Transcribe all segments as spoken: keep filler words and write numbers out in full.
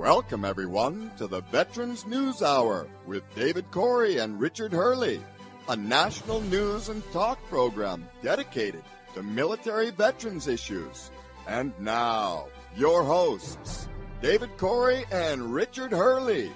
Welcome, everyone, to the Veterans News Hour with David Corey and Richard Hurley, a national news and talk program dedicated to military veterans issues. And now, your hosts, David Corey and Richard Hurley.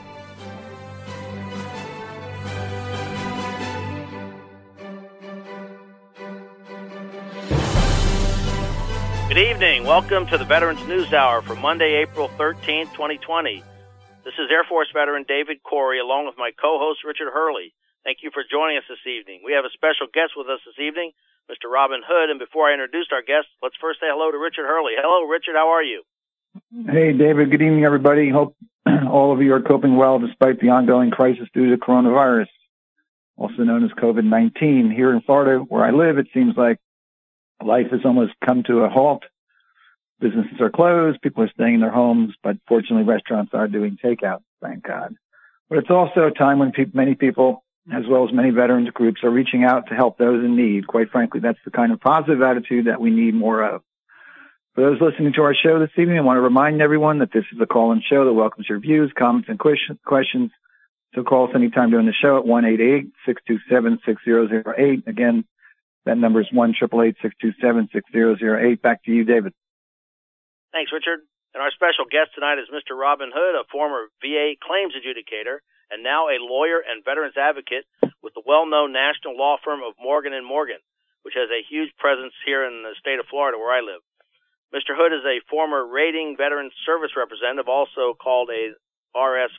Good evening. Welcome to the Veterans News Hour for Monday, April thirteenth, twenty twenty. This is Air Force veteran David Corey, along with my co-host Richard Hurley. Thank you for joining us this evening. We have a special guest with us this evening, Mister Robin Hood. And before I introduce our guest, let's first say hello to Richard Hurley. Hello, Richard. How are you? Hey, David. Good evening, everybody. Hope all of you are coping well despite the ongoing crisis due to coronavirus, also known as COVID nineteen. Here in Florida, where I live, it seems like life has almost come to a halt. Businesses are closed. People are staying in their homes, but fortunately restaurants are doing takeout, thank God. But it's also a time when pe- many people, as well as many veterans groups, are reaching out to help those in need. Quite frankly, that's the kind of positive attitude that we need more of. For those listening to our show this evening, I want to remind everyone that this is a call-in show that welcomes your views, comments, and questions. So call us anytime during the show at one eight eight eight, six two seven, six zero zero eight. Again, that number is one eight eight eight, six two seven, six zero zero eight. Back to you, David. Thanks, Richard. And our special guest tonight is Mister Robin Hood, a former V A claims adjudicator and now a lawyer and veterans advocate with the well-known national law firm of Morgan and Morgan, which has a huge presence here in the state of Florida where I live. Mister Hood is a former rating veterans service representative, also called a R S,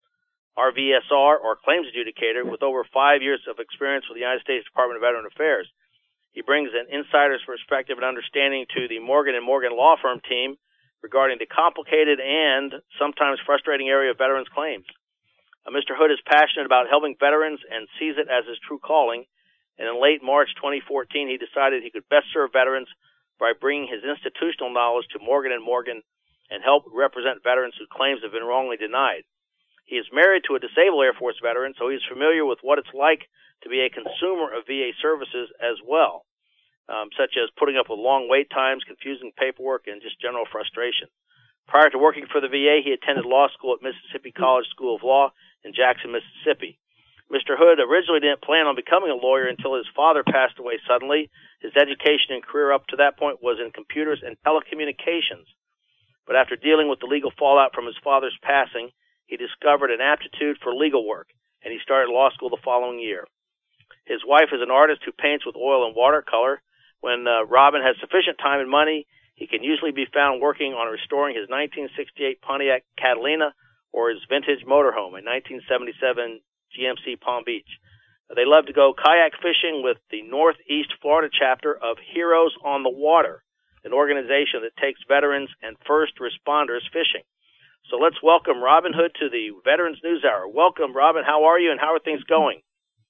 R V S R, or claims adjudicator, with over five years of experience with the United States Department of Veteran Affairs. He brings an insider's perspective and understanding to the Morgan and Morgan law firm team regarding the complicated and sometimes frustrating area of veterans claims. Uh, Mister Hood is passionate about helping veterans and sees it as his true calling. And in late March twenty fourteen, he decided he could best serve veterans by bringing his institutional knowledge to Morgan and Morgan and help represent veterans whose claims have been wrongly denied. He is married to a disabled Air Force veteran, so he's familiar with what it's like to be a consumer of V A services as well, um, such as putting up with long wait times, confusing paperwork, and just general frustration. Prior to working for the V A, he attended law school at Mississippi College School of Law in Jackson, Mississippi. Mister Hood originally didn't plan on becoming a lawyer until his father passed away suddenly. His education and career up to that point was in computers and telecommunications. But after dealing with the legal fallout from his father's passing, he discovered an aptitude for legal work, and he started law school the following year. His wife is an artist who paints with oil and watercolor. When uh, Robin has sufficient time and money, he can usually be found working on restoring his nineteen sixty-eight Pontiac Catalina or his vintage motorhome, a nineteen seventy-seven G M C Palm Beach. They love to go kayak fishing with the Northeast Florida chapter of Heroes on the Water, an organization that takes veterans and first responders fishing. So let's welcome Robin Hood to the Veterans News Hour. Welcome, Robin. How are you and how are things going?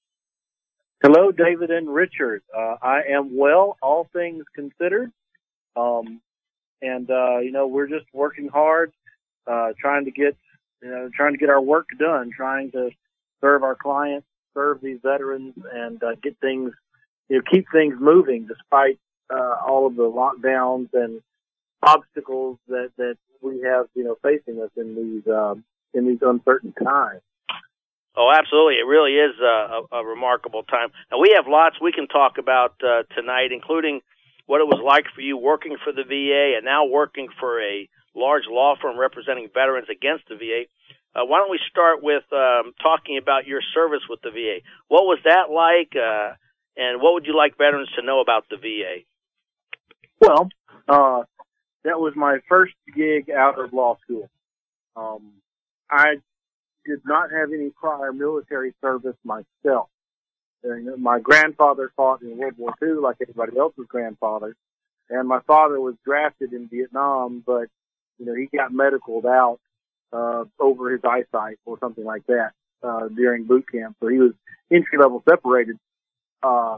Hello, David and Richard. Uh, I am well, all things considered. Um, and, uh, you know, we're just working hard, uh, trying to get, you know, trying to get our work done, trying to serve our clients, serve these veterans, and uh, get things, you know, keep things moving despite uh, all of the lockdowns and obstacles that, that we have, you know, facing us in these um, in these uncertain times. Oh, absolutely. It really is a, a, a remarkable time. Now, we have lots we can talk about uh, tonight, including what it was like for you working for the V A and now working for a large law firm representing veterans against the V A. Uh, why don't we start with um, talking about your service with the V A? What was that like, uh, and what would you like veterans to know about the V A? Well, uh, that was my first gig out of law school. Um, I did not have any prior military service myself. And my grandfather fought in World War Two like everybody else's grandfather, and my father was drafted in Vietnam, but, you know, he got medicaled out uh, over his eyesight or something like that uh, during boot camp. So he was entry-level separated, uh,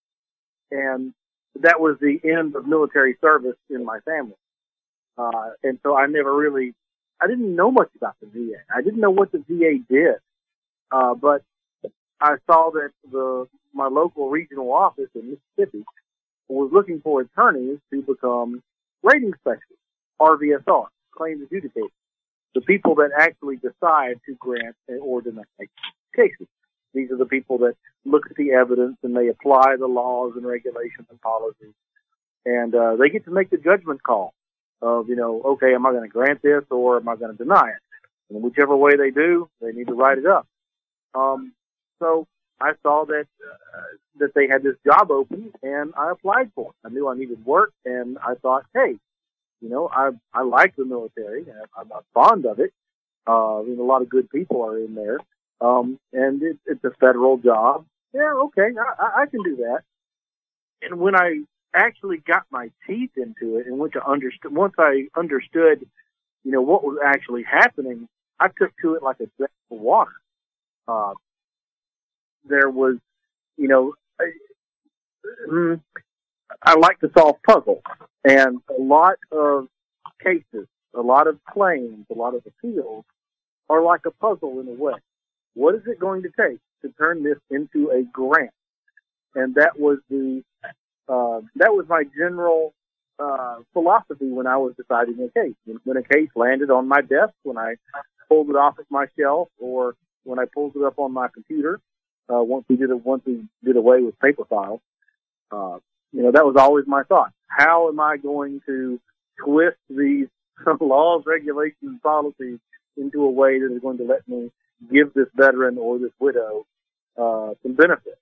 and that was the end of military service in my family. Uh, and so I never really, I didn't know much about the V A. I didn't know what the V A did, uh, but I saw that the my local regional office in Mississippi was looking for attorneys to become rating specialists, R V S R, claims adjudicators. the people that actually decide to grant or deny cases. These are the people that look at the evidence and they apply the laws and regulations and policies. And uh, they get to make the judgment call of, you know, okay, am I going to grant this or am I going to deny it? And whichever way they do, they need to write it up. Um, so I saw that uh, that they had this job open, and I applied for it. I knew I needed work, and I thought, hey, you know, I I like the military. I'm not fond of it. Uh, I mean, a lot of good people are in there, um, and it, it's a federal job. Yeah, okay, I, I can do that. And when I actually got my teeth into it, and once I understood, once I understood, you know, what was actually happening, I took to it like a drink of water. Uh, there was, you know, I, I like to solve puzzles, and a lot of cases, a lot of claims, a lot of appeals are like a puzzle in a way. What is it going to take to turn this into a grant? And that was the uh, that was my general uh, philosophy when I was deciding a case. When a case landed on my desk, when I pulled it off of my shelf, or when I pulled it up on my computer, uh, once we did it, once we did away with paper files, uh, you know, that was always my thought. How am I going to twist these laws, regulations, and policies into a way that is going to let me give this veteran or this widow uh, some benefit?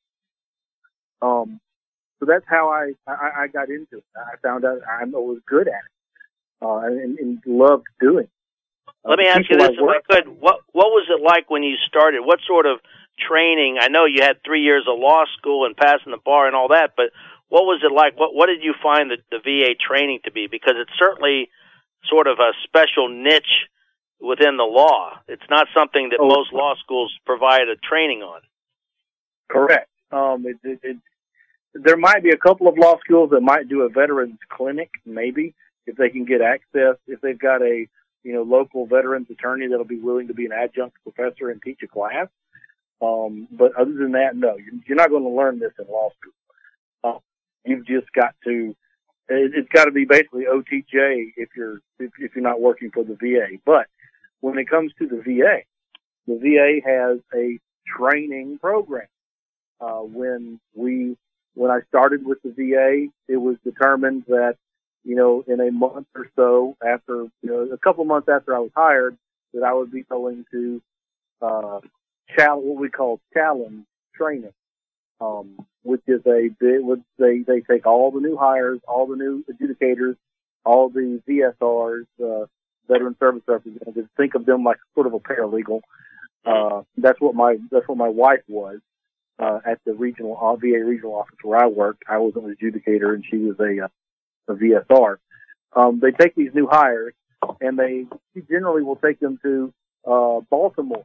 Um, so that's how I, I, I got into it. I found out I was good at it uh, and, and loved doing it. Let me ask you this, if I could. What what was it like when you started? What sort of training? I know you had three years of law school and passing the bar and all that, but what was it like? What what did you find the, the V A training to be? Because it's certainly sort of a special niche within the law. It's not something that oh, most law schools provide a training on. Correct. Um, it, it, it, there might be a couple of law schools that might do a veterans clinic, maybe, if they can get access, if they've got a you know, local veterans attorney that'll be willing to be an adjunct professor and teach a class. Um, but other than that, no, you're not going to learn this in law school. Uh, you've just got to, it's got to be basically O T J if you're, if, if you're not working for the V A. But when it comes to the V A, the V A has a training program. Uh, when we, when I started with the V A, it was determined that, you know, in a month or so after, you know, a couple of months after I was hired, that I would be going to, uh, challenge, what we call challenge training, um, which is a bit, would they, they take all the new hires, all the new adjudicators, all the V S Rs, uh, veteran service representatives, think of them like sort of a paralegal. Uh, that's what my, that's what my wife was, uh, at the regional, uh, V A regional office where I worked. I was an adjudicator and she was a, uh, a V S R. Um, they take these new hires and they generally will take them to uh, Baltimore,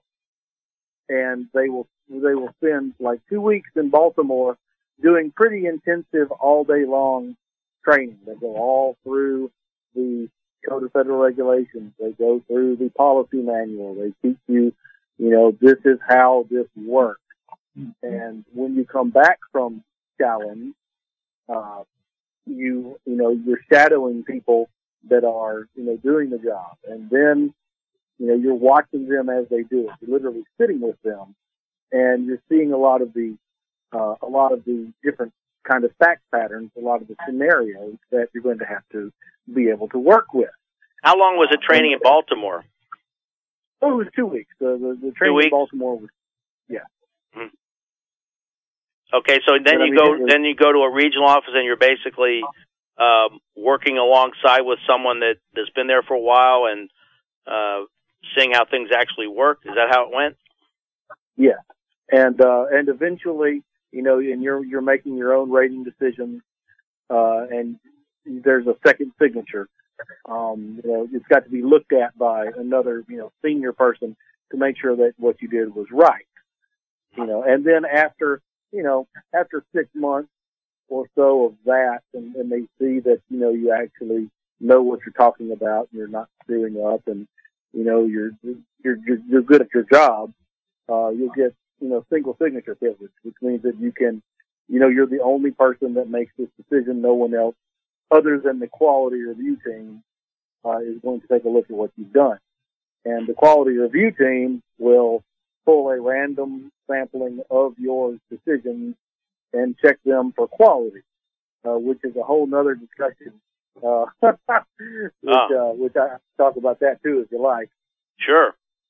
and they will they will spend like two weeks in Baltimore doing pretty intensive all day long training. They go all through the Code of Federal Regulations. They go through the policy manual. They teach you, you know, this is how this works. And when you come back from challenge, uh, you, you know, you're shadowing people that are, you know, doing the job. And then, you know, you're watching them as they do it. You're literally sitting with them and you're seeing a lot of the, uh, a lot of the different kind of fact patterns, a lot of the scenarios that you're going to have to be able to work with. How long was the training in Baltimore? Oh, it was two weeks. The, the, the training in Baltimore was, yeah. Mm-hmm. Okay, so then but, you I mean, go was, then you go to a regional office and you're basically um, working alongside with someone that that's been there for a while and uh, seeing how things actually work. Is that how it went? Yeah, and uh, and eventually, you know, and you're you're making your own rating decisions, uh, and there's a second signature. Um, you know, it's got to be looked at by another, you know, senior person to make sure that what you did was right. You know, and then after. You know, after six months or so of that, and, and they see that, you know, you actually know what you're talking about and you're not screwing up and, you know, you're, you're, you're, you're good at your job, uh, you'll get, you know, single signature privilege, which means that you can, you know, you're the only person that makes this decision. No one else other than the quality review team, uh, is going to take a look at what you've done. and the quality review team will pull a random sampling of your decisions and check them for quality, uh, which is a whole nother discussion, uh, which, oh. uh, which I talk about that too, if you like. Sure.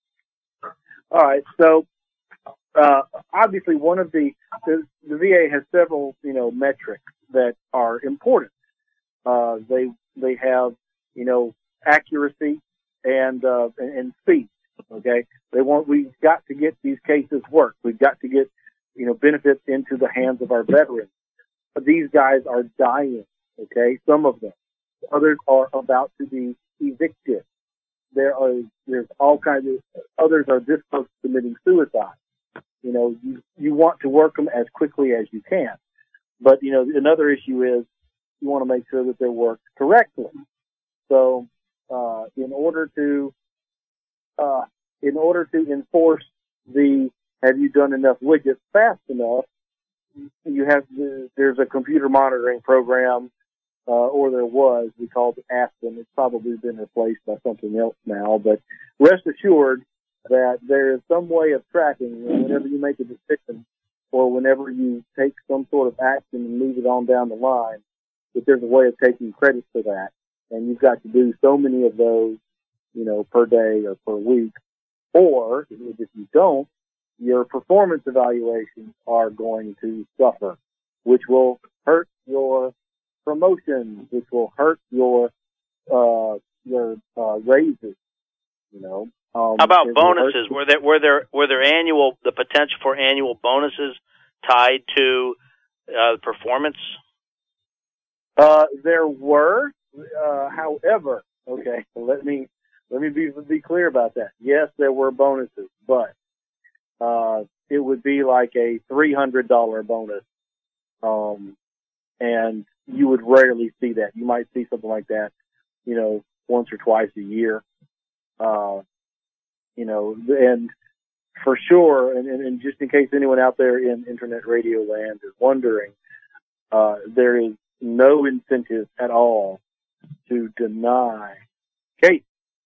All right. So, uh, obviously one of the, the, the V A has several, you know, metrics that are important. Uh, they, they have, you know, accuracy and, uh, and, and speed. Okay. They want, we've got to get these cases work. We've got to get, you know, benefits into the hands of our veterans. But these guys are dying. Okay. Some of them. Others are about to be evicted. There are, there's all kinds of, others are this close to committing suicide. You know, you, you want to work them as quickly as you can. But, you know, another issue is you want to make sure that they're worked correctly. So, uh, in order to, uh, in order to enforce the, have you done enough widgets fast enough, you have, to, there's a computer monitoring program, uh, or there was, we called it Aspen. It's probably been replaced by something else now, but rest assured that there is some way of tracking, you know, whenever you make a decision or whenever you take some sort of action and move it on down the line, that there's a way of taking credit for that. And you've got to do so many of those, you know, per day or per week. Or if you don't, your performance evaluations are going to suffer, which will hurt your promotions, which will hurt your uh, your uh, raises. You know. Um, How about bonuses? Were there were there were there annual the potential for annual bonuses tied to uh, performance? Uh, there were, uh, however, okay. So let me let me be be clear about that. Yes, there were bonuses, but uh, it would be like a three hundred dollar bonus, um, and you would rarely see that. You might see something like that, you know, once or twice a year. Uh, you know, and for sure, and, and, and just in case anyone out there in internet radio land is wondering, uh, there is no incentive at all to deny case.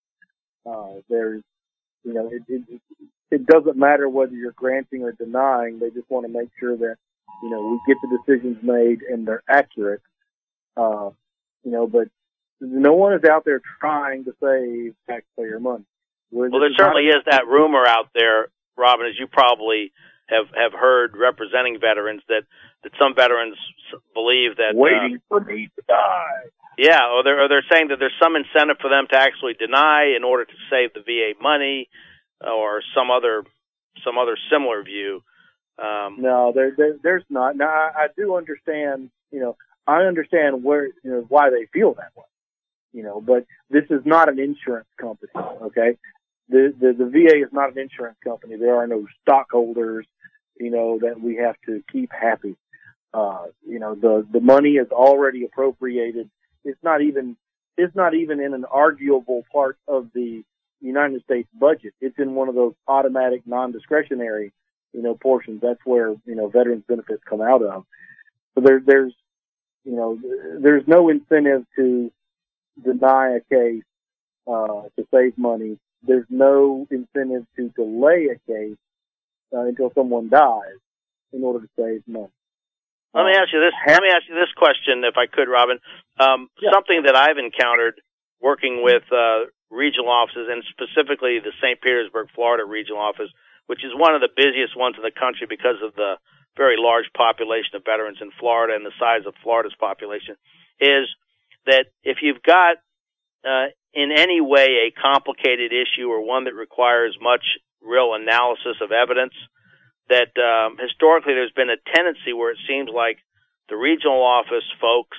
Uh, there's, you know, it, it, it doesn't matter whether you're granting or denying. They just want to make sure that, you know, we get the decisions made and they're accurate. Uh, you know, but no one is out there trying to save taxpayer money. Well, there certainly is that rumor out there, Robin, as you probably have, have heard representing veterans, that, that some veterans believe that... Waiting uh, for me to die. Yeah, or they're, or they're saying that there's some incentive for them to actually deny in order to save the V A money, or some other some other similar view. Um, no, there, there, there's not. Now, I, I do understand, you know, I understand where, you know, why they feel that way, you know, but this is not an insurance company, okay? The, the, the V A is not an insurance company. There are no stockholders, you know, that we have to keep happy. Uh, you know, the, the money is already appropriated. It's not even, it's not even in an arguable part of the United States budget. It's in one of those automatic non-discretionary, you know, portions. That's where, you know, veterans benefits come out of. So there, there's, you know, there's no incentive to deny a case, uh, to save money. There's no incentive to delay a case uh, until someone dies in order to save money. Let me ask you this. Let me ask you this question, if I could, Robin. Um, yeah. Something that I've encountered working with uh, regional offices, and specifically the Saint Petersburg, Florida regional office, which is one of the busiest ones in the country because of the very large population of veterans in Florida and the size of Florida's population, is that if you've got uh, in any way a complicated issue or one that requires much real analysis of evidence, that um, historically there's been a tendency where it seems like the regional office folks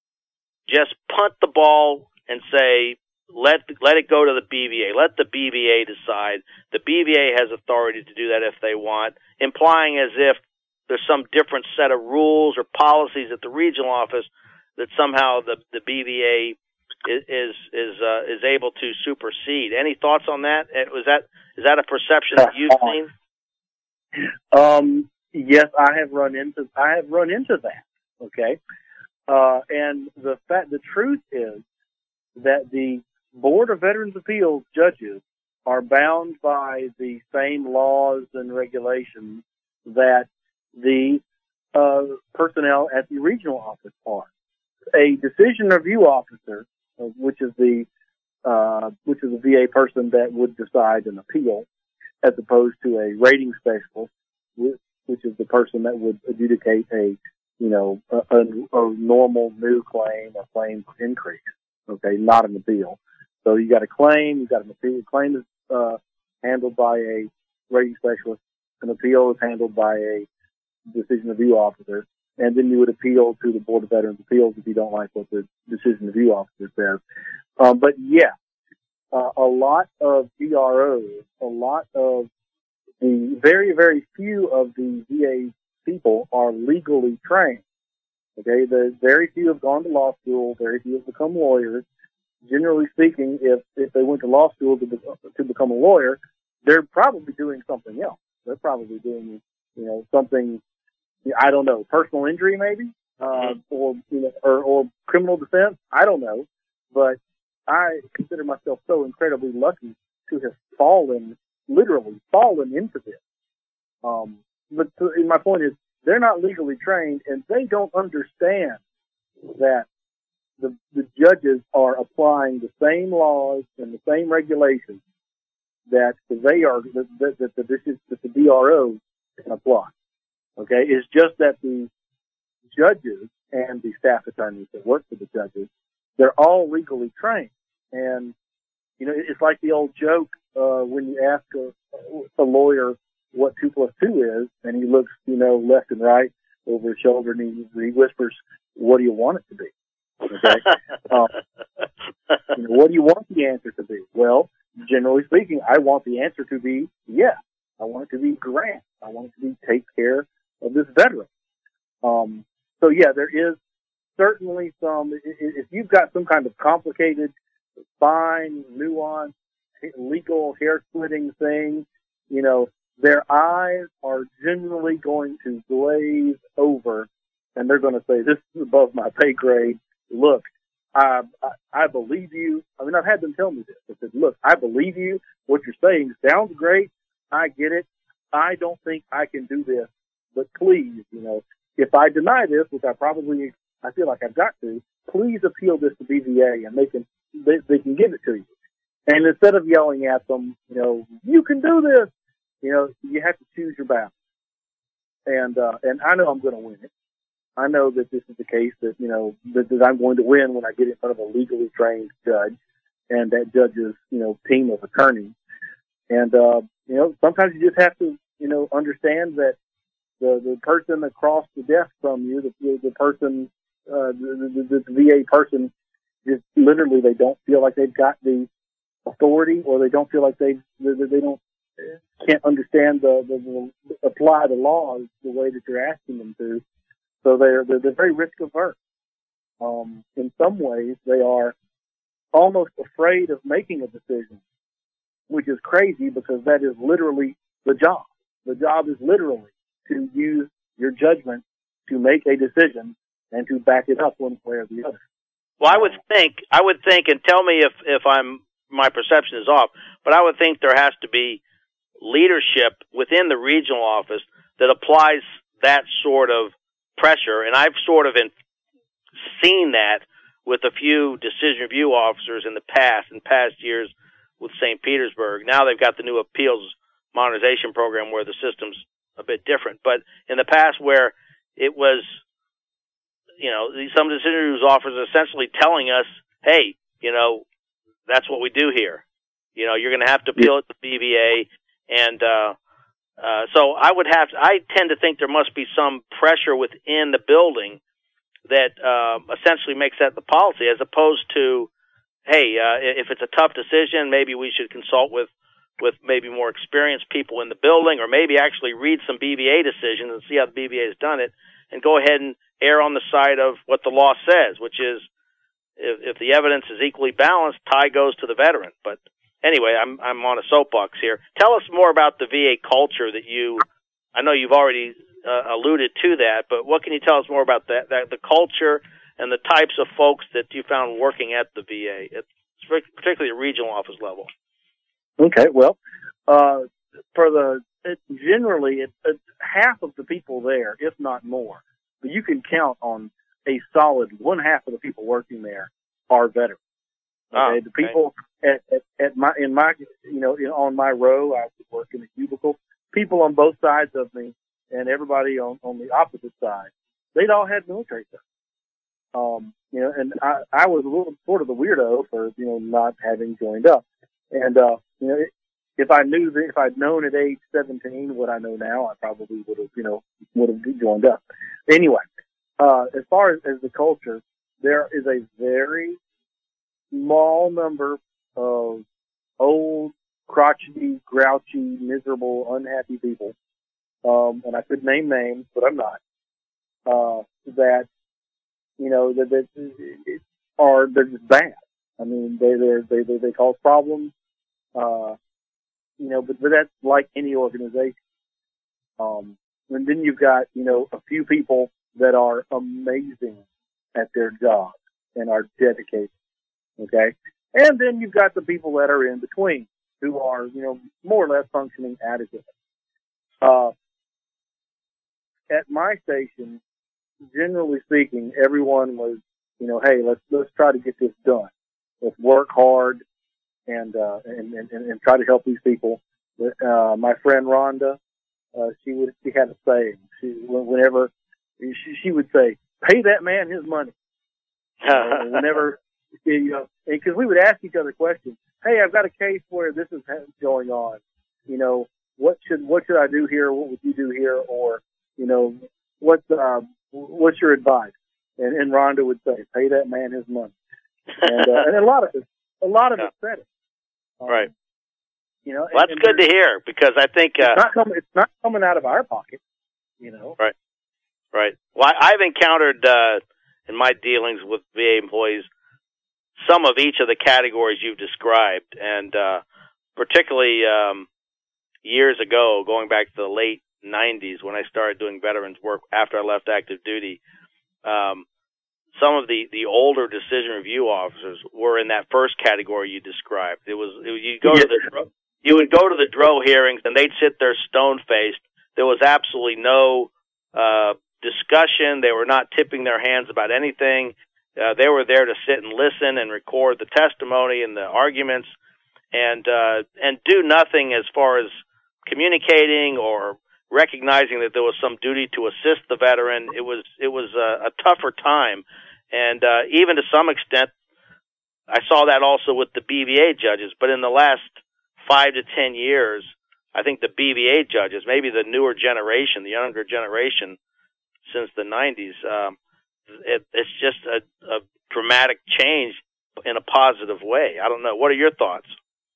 just punt the ball and say, let let it go to the B V A. Let the B V A decide. The B V A has authority to do that if they want, implying as if there's some different set of rules or policies at the regional office that somehow the, the B V A is is is, uh, is able to supersede. Any thoughts on that? Was that is that a perception that you've seen? Um, yes, I have run into I have run into that. Okay, uh, and the fact the truth is that the Board of Veterans Appeals judges are bound by the same laws and regulations that the uh, personnel at the regional office are. A decision review officer, uh, which is the uh, which is a V A person that would decide an appeal, as opposed to a rating specialist, which is the person that would adjudicate a, you know, a, a, a normal new claim, a claim for increase. Okay, not an appeal. So you got a claim, you got an appeal. Claim is uh, handled by a rating specialist. An appeal is handled by a decision review officer, and then you would appeal to the Board of Veterans Appeals if you don't like what the decision review officer says. Um, but yeah, uh, a lot of D R Os, a lot of the very, very few of the V A people are legally trained. Okay, the very few have gone to law school, very few have become lawyers. Generally speaking, if, if they went to law school to, be, to become a lawyer, they're probably doing something else. They're probably doing, you know, something, I don't know, personal injury maybe, uh, or, you know, or, or criminal defense. I don't know. But I consider myself so incredibly lucky to have fallen, literally fallen into this. Um, but to, my point is, they're not legally trained, and they don't understand that the, the judges are applying the same laws and the same regulations that they are that, that, that, the, that the D R Os can apply. Okay, it's just that the judges and the staff attorneys that work for the judges, they're all legally trained. And, you know, it's like the old joke, uh, when you ask a, a lawyer what two plus two is, and he looks, you know, left and right over his shoulder, and he, he whispers, "What do you want it to be?" Okay. um, you know, what do you want the answer to be? Well, generally speaking, I want the answer to be yes. I want it to be grant. I want it to be take care of this veteran. Um, so yeah, there is certainly some, if you've got some kind of complicated, fine, nuanced, legal hair-splitting thing, you know, their eyes are generally going to glaze over, and they're going to say, "This is above my pay grade. Look, I, I, I believe you." I mean, I've had them tell me this. They said, "Look, I believe you. What you're saying sounds great. I get it. I don't think I can do this, but please, you know, if I deny this, which I probably, I feel like I've got to, please appeal this to B V A, and they can, they, they can give it to you." And instead of yelling at them, you know, "You can do this," you know, you have to choose your battle. And, uh, and I know I'm going to win it. I know that this is the case that, you know, that, that I'm going to win when I get in front of a legally trained judge and that judge's, you know, team of attorneys. And, uh, you know, sometimes you just have to, you know, understand that the, the person across the desk from you, the, the person, uh, the, the, the V A person, just literally they don't feel like they've got the authority, or they don't feel like they, they, they don't, can't understand the, the, the, apply the laws the way that you're asking them to. So they're, they're, they're very risk averse. Um, in some ways, they are almost afraid of making a decision, which is crazy because that is literally the job. The job is literally to use your judgment to make a decision and to back it up one way or the other. Well, I would think, I would think, and tell me if, if I'm, my perception is off, but I would think there has to be leadership within the regional office that applies that sort of pressure. And I've sort of in, seen that with a few decision review officers in the past, in past years with Saint Petersburg. Now they've got the new appeals modernization program where the system's a bit different. But in the past where it was, you know, some decision review officers essentially telling us, "Hey, you know, that's what we do here. You know, you're going to have to appeal it to B V A." And, uh, uh, so I would have to, I tend to think there must be some pressure within the building that, uh, essentially makes that the policy, as opposed to, "Hey, uh, if it's a tough decision, maybe we should consult with, with maybe more experienced people in the building, or maybe actually read some B V A decisions and see how the B V A has done it, and go ahead and err on the side of what the law says, which is, if, if the evidence is equally balanced, tie goes to the veteran." But anyway, I'm I'm on a soapbox here. Tell us more about the V A culture that you, I know you've already uh, alluded to that, but what can you tell us more about that, that, the culture and the types of folks that you found working at the V A, at, particularly at regional office level? Okay, well, uh, for the it, generally it, it, half of the people there, if not more, but you can count on a solid one half of the people working there are veterans. Okay, oh, the people okay. at, at, at my in my you know in, on my row, I would work in a cubicle. People on both sides of me, and everybody on, on the opposite side, they'd all had military stuff. Um, you know, and I, I was a little sort of the weirdo for you know not having joined up. And uh, you know, if I knew that, if I'd known at age seventeen what I know now, I probably would have you know would have joined up. Anyway, uh, as far as, as the culture, there is a very small number of old, crotchety, grouchy, miserable, unhappy people, um, and I could name names, but I'm not. Uh, that you know that, that are they're just bad. I mean, they they they they cause problems. Uh, you know, but, but that's like any organization. Um, and then you've got, you know, a few people that are amazing at their job and are dedicated. Okay. And then you've got the people that are in between who are, you know, more or less functioning adequately. Uh, at my station, generally speaking, everyone was, you know, hey, let's, let's try to get this done. Let's work hard. And, uh, and, and, and try to help these people. Uh, my friend Rhonda, uh, she would, she had a saying. She, whenever, she, she would say, pay that man his money. uh, whenever, you know, because we would ask each other questions. Hey, I've got a case where this is going on. You know, what should, what should I do here? What would you do here? Or, you know, what's, uh, what's your advice? And, and Rhonda would say, pay that man his money. And, uh, and a lot of it, a lot of yeah. it said it. Um, right. You know, well, that's and, and good to hear because I think uh, it's, not coming, it's not coming out of our pocket. You know. Right. Right. Well, I, I've encountered uh, in my dealings with V A employees some of each of the categories you've described, and uh, particularly um, years ago, going back to the late nineties when I started doing veterans work after I left active duty. Um, Some of the, the older decision review officers were in that first category you described. It was, it, you go to the, you would go to the D R O hearings and they'd sit there stone faced. There was absolutely no, uh, discussion. They were not tipping their hands about anything. Uh, they were there to sit and listen and record the testimony and the arguments and, uh, and do nothing as far as communicating or recognizing that there was some duty to assist the veteran. It was, it was a, a tougher time. And, uh, even to some extent, I saw that also with the B V A judges, but in the last five to ten years, I think the B V A judges, maybe the newer generation, the younger generation since the nineties, um, it, it's just a, a dramatic change in a positive way. I don't know. What are your thoughts?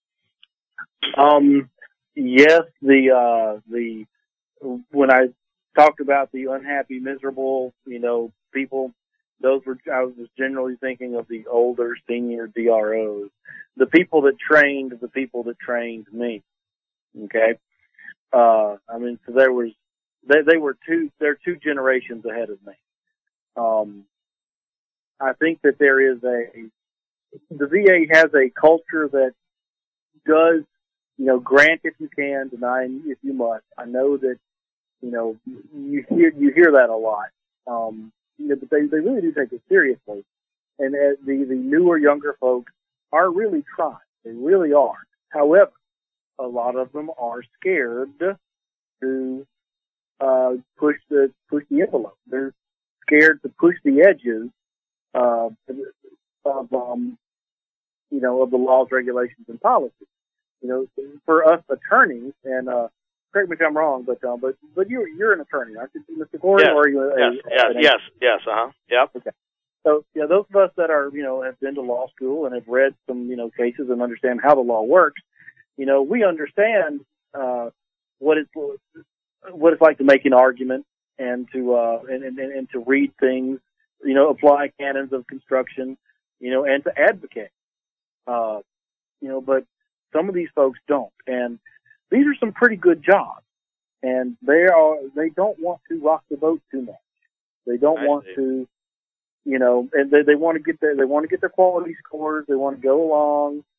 Um, yes, the, uh, the, when I talked about the unhappy, miserable, you know, people, those were, I was generally thinking of the older senior D R Os, the people that trained the people that trained me. Okay. Uh, I mean, so there was, they, they were two, they're two generations ahead of me. Um, I think that there is a, the V A has a culture that does, you know, grant if you can, deny if you must. I know that, you know, you hear, you hear that a lot. Um, you know, but they, they really do take it seriously. And uh, the, the newer, younger folks are really trying. They really are. However, a lot of them are scared to, uh, push the, push the envelope. They're scared to push the edges, uh, of, um, you know, of the laws, regulations, and policies. You know, for us attorneys, and, uh, correct me if I'm wrong, but, uh, but, but you're, you're an attorney, aren't you, Mister Corey? Yes, or are you a, yes, a, yes, an yes, yes, uh-huh, yep. Okay. So, yeah, those of us that are, you know, have been to law school and have read some, you know, cases and understand how the law works, you know, we understand, uh, what it's, what it's like to make an argument and to, uh, and, and, and to read things, you know, apply canons of construction, you know, and to advocate, uh, you know, but some of these folks don't. And these are some pretty good jobs, and they are, they don't want to rock the boat too much. They don't I want see. to, you know, and they, they want to get their, they want to get their quality scores. They want to go along.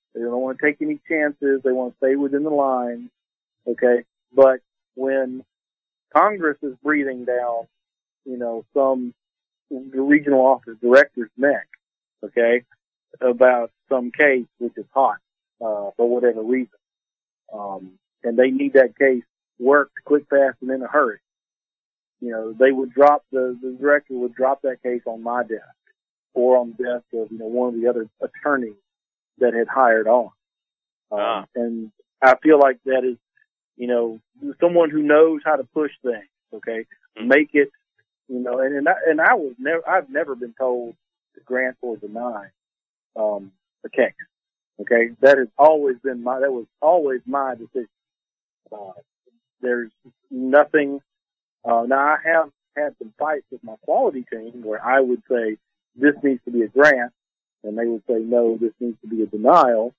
They don't want to take any chances. They want to stay within the lines. Okay. But when Congress is breathing down, you know, some regional office director's neck, okay, about some case which is hot, uh, for whatever reason, um, and they need that case worked quick, fast, and in a hurry, you know, they would drop, the, the director would drop that case on my desk or on the desk of, you know, one of the other attorneys that had hired on. Um, ah. And I feel like that is, you know, someone who knows how to push things, okay, mm-hmm. make it, you know, and, and I, and I was never, I've never been told to grant or deny, um, a case. Okay. That has always been my, that was always my decision. Uh, there's nothing, uh, now I have had some fights with my quality team where I would say this needs to be a grant and they would say, no, this needs to be a denial.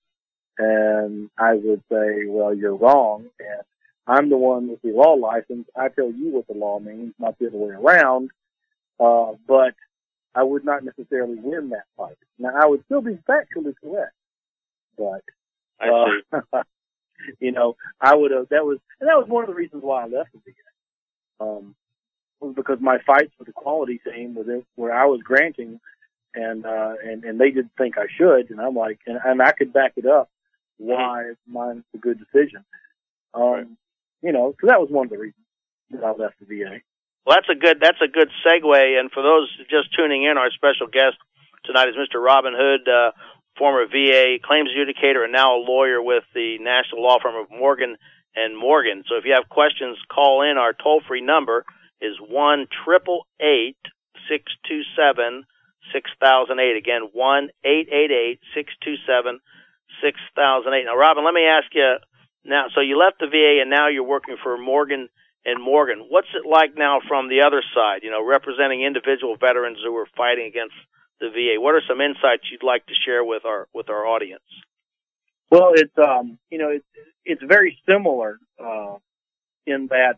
And I would say, well, you're wrong. And I'm the one with the law license. I tell you what the law means, not the other way around. Uh, but I would not necessarily win that fight. Now, I would still be factually correct. But, I uh, see. you know, I would have, that was, and that was one of the reasons why I left the V A. Um, was because my fights with the quality team was in, where I was granting and, uh, and, and they didn't think I should. And I'm like, and, and I could back it up why mine's a good decision. Um, right. You know, so that was one of the reasons that I left the V A. Well, that's a good, that's a good segue. And for those just tuning in, our special guest tonight is Mister Robin Hood, uh, former V A claims adjudicator and now a lawyer with the national law firm of Morgan and Morgan. So if you have questions, call in. Our toll-free number is one triple eight six two seven six thousand eight. Again, one eight eight eight six two seven six thousand eight. Now, Robin, let me ask you now. So you left the V A and now you're working for Morgan and Morgan. What's it like now from the other side? You know, representing individual veterans who are fighting against the V A. What are some insights you'd like to share with our with our audience? Well, it's um, you know, it's it's very similar uh, in that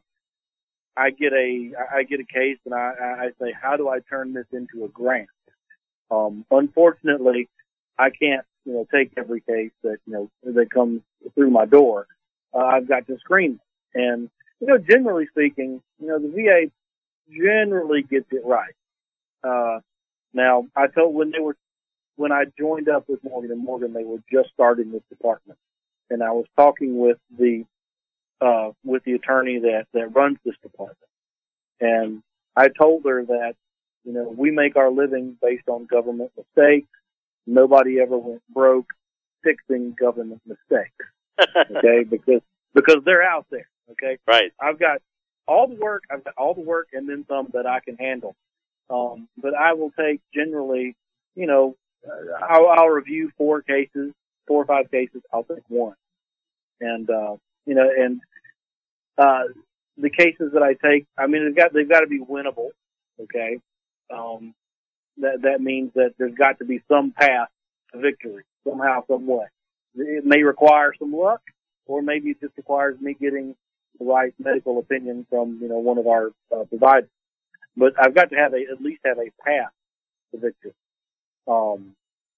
I get a I get a case and I, I say, how do I turn this into a grant? Um, unfortunately, I can't you know take every case that you know that comes through my door. Uh, I've got to screen them, and you know, generally speaking, you know, the V A generally gets it right. Uh, Now, I told when they were, when I joined up with Morgan and Morgan, they were just starting this department, and I was talking with the, uh, with the attorney that, that runs this department, and I told her that, you know, we make our living based on government mistakes. Nobody ever went broke fixing government mistakes. Okay, because because they're out there. Okay, right. I've got all the work. I've got all the work, and then some that I can handle. Um, but I will take generally, you know, uh, I'll, I'll review four cases, four or five cases. I'll take one, and uh, you know, and uh, the cases that I take, I mean, they've got they've got to be winnable. Okay, um, that that means that there's got to be some path to victory somehow, some way. It may require some luck, or maybe it just requires me getting the right medical opinion from you know one of our uh, providers. But I've got to have a, at least have a path to victory. Um,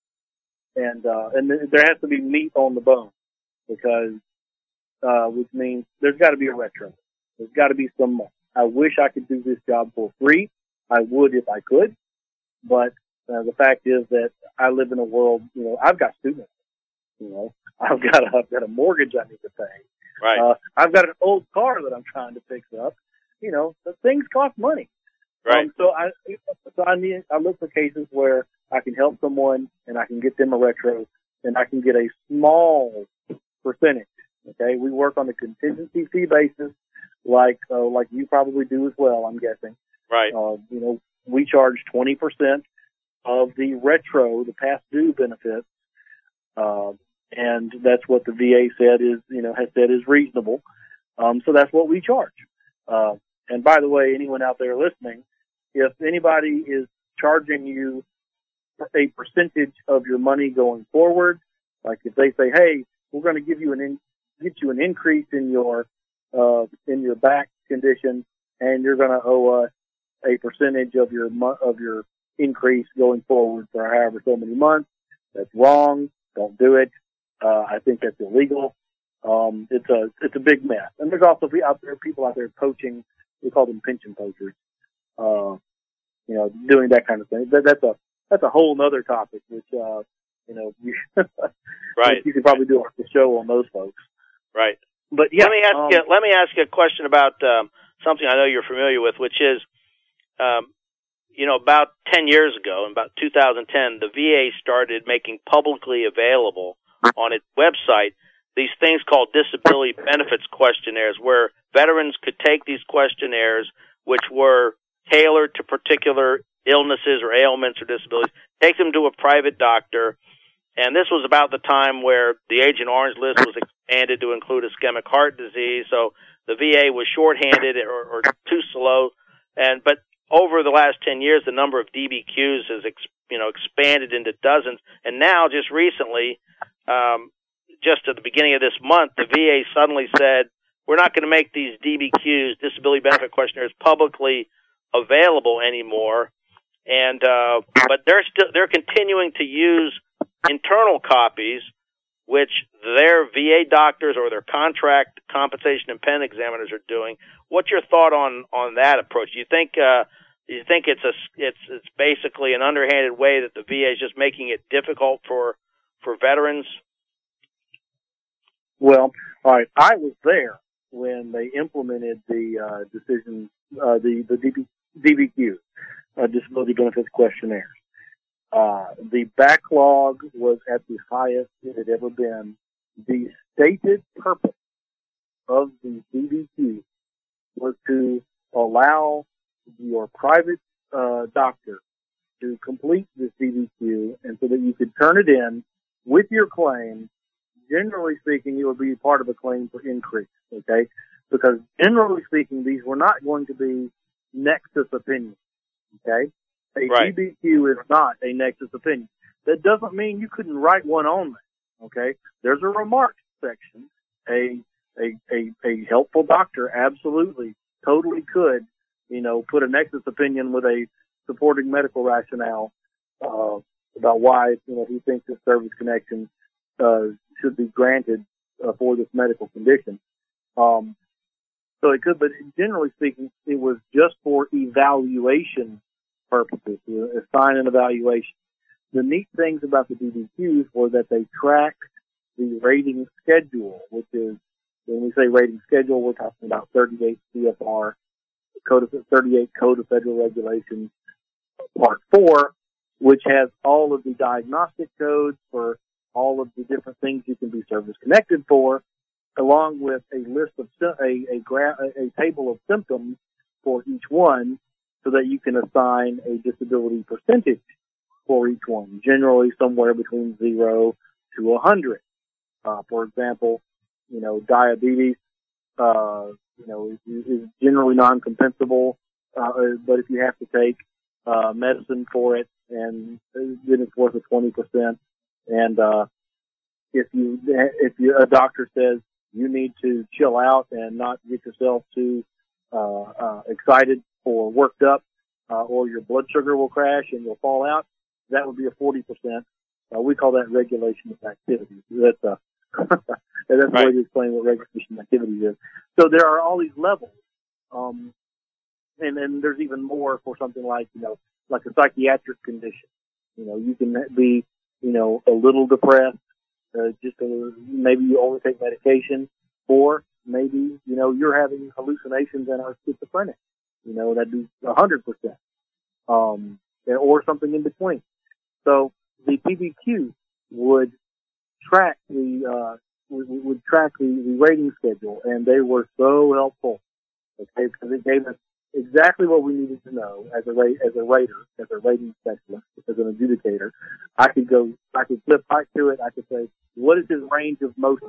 and, uh, and there has to be meat on the bone because, uh, which means there's got to be a retro. There's got to be some more. I wish I could do this job for free. I would if I could. But, uh, the fact is that I live in a world, you know, I've got students, you know, I've got a, I've got a mortgage I need to pay. Right. Uh, I've got an old car that I'm trying to fix up. You know, the things cost money. Right. Um, so I, so I need, I look for cases where I can help someone and I can get them a retro and I can get a small percentage. Okay. We work on a contingency fee basis like, uh, like you probably do as well, I'm guessing. Right. Uh, you know, we charge twenty percent of the retro, the past due benefits. Uh, and that's what the V A said is, you know, has said is reasonable. Um, so that's what we charge. Uh, and by the way, anyone out there listening, if anybody is charging you a percentage of your money going forward, like if they say, "Hey, we're going to give you an in, get you an increase in your uh, in your back condition, and you're going to owe us a percentage of your of your increase going forward for however so many months," that's wrong. Don't do it. Uh, I think that's illegal. Um, it's a it's a big mess. And there's also out there people out there poaching. We call them pension poachers. Uh, you know, doing that kind of thing. That, that's a that's a whole other topic, which uh, you know, you, right. you could probably do a show on those folks. Right. But yeah, let me ask um, you. Let me ask you a question about um, something I know you're familiar with, which is, um, you know, about ten years ago, in about two thousand ten, the V A started making publicly available on its website these things called disability benefits questionnaires, where veterans could take these questionnaires, which were tailored to particular illnesses or ailments or disabilities, take them to a private doctor. And this was about the time where the Agent Orange list was expanded to include ischemic heart disease. So the V A was shorthanded or, or too slow. And but over the last ten years, the number of D B Qs has ex, you know expanded into dozens. And now, just recently, um, just at the beginning of this month, the V A suddenly said, we're not going to make these D B Qs, disability benefit questionnaires, publicly available anymore. And uh, but they're still they're continuing to use internal copies, which their V A doctors or their contract compensation and pen examiners are doing. What's your thought on, on that approach? Do you think uh, do you think it's a it's it's basically an underhanded way that the V A is just making it difficult for for veterans? Well, all right, I was there when they implemented the uh, decision, uh, the the D B, D B Q, uh, disability benefits questionnaires. Uh, the backlog was at the highest it had ever been. The stated purpose of the D B Q was to allow your private uh, doctor to complete this D B Q, and so that you could turn it in with your claim. Generally speaking, it would be part of a claim for increase, okay? Because generally speaking, these were not going to be nexus opinions, okay? A right. D B Q is not a nexus opinion. That doesn't mean you couldn't write one on that, okay? There's a remarks section. A, a, a, a helpful doctor absolutely, totally could, you know, put a nexus opinion with a supporting medical rationale, uh, about why, you know, he thinks his service connection, uh, should be granted, uh, for this medical condition. Um, so it could, but generally speaking, it was just for evaluation purposes, to assign an evaluation. The neat things about the D B Qs were that they track the rating schedule, which is, when we say rating schedule, we're talking about thirty-eight C F R, Code of, thirty-eight Code of Federal Regulations, Part four, which has all of the diagnostic codes for all of the different things you can be service connected for, along with a list of a a, gra- a table of symptoms for each one, so that you can assign a disability percentage for each one. Generally, somewhere between zero to a hundred. Uh, for example, you know, diabetes, uh, you know, is, is generally non-compensable, uh, but if you have to take uh, medicine for it, and then it's worth a twenty percent. And, uh, if you, if you, a doctor says you need to chill out and not get yourself too, uh, uh, excited or worked up, uh, or your blood sugar will crash and you'll fall out, that would be a forty percent. Uh, we call that regulation of activities. That's a, that's a right. way to explain what regulation of activities is. So there are all these levels. Um, and then there's even more for something like, you know, like a psychiatric condition. You know, you can be, you know, a little depressed, uh, just a, maybe you only take medication, or maybe, you know, you're having hallucinations and are schizophrenic. You know, that'd be a hundred percent. Um, or something in between. So the P B Q would track the, uh, would, would track the, the rating schedule, and they were so helpful. Okay, because it gave us exactly what we needed to know as a rate, as a rater, as a rating specialist, as an adjudicator. I could go, I could flip right to it. I could say, what is his range of motion,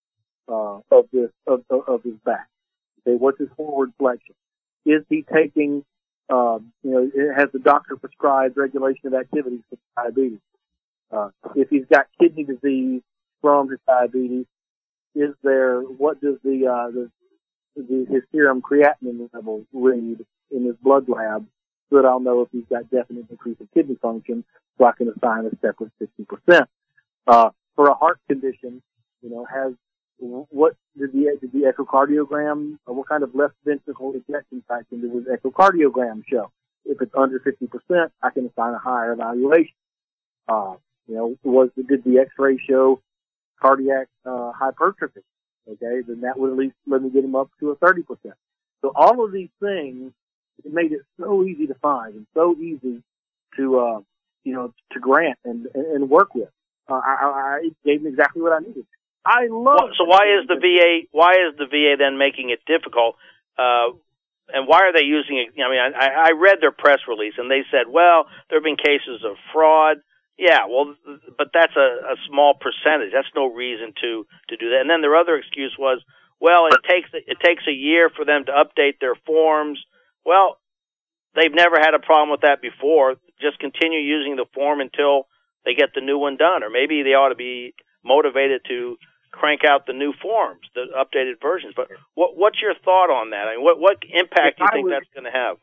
uh, of this, of, of, of his back? Okay, what's his forward flexion? Is he taking, um, you know, has the doctor prescribed regulation of activities for diabetes? Uh, if he's got kidney disease from his diabetes, is there, what does the, uh, the, the, his serum creatinine level read in his blood lab, so that I'll know if he's got definite increase of kidney function, so I can assign a separate fifty percent. Uh, for a heart condition, you know, has what did the did the echocardiogram, or what kind of left ventricle ejection fraction did the echocardiogram show? If it's under fifty percent, I can assign a higher evaluation. Uh, you know, was did the X-ray show cardiac uh, hypertrophy? Okay, then that would at least let me get him up to a thirty percent. So all of these things, it made it so easy to find and so easy to, uh, you know, to grant and, and, and work with. Uh, I, I, it gave me exactly what I needed. I love. Well, so why is the V A? Why is the V A then making it difficult? Uh, and why are they using it? I mean, I, I read their press release and they said, well, there have been cases of fraud. Yeah, well, but that's a, a small percentage. That's no reason to to do that. And then their other excuse was, well, it takes it takes a year for them to update their forms. Well, they've never had a problem with that before. Just continue using the form until they get the new one done, or maybe they ought to be motivated to crank out the new forms, the updated versions. But what, what's your thought on that? I mean, what, what impact do you think was, that's going to have?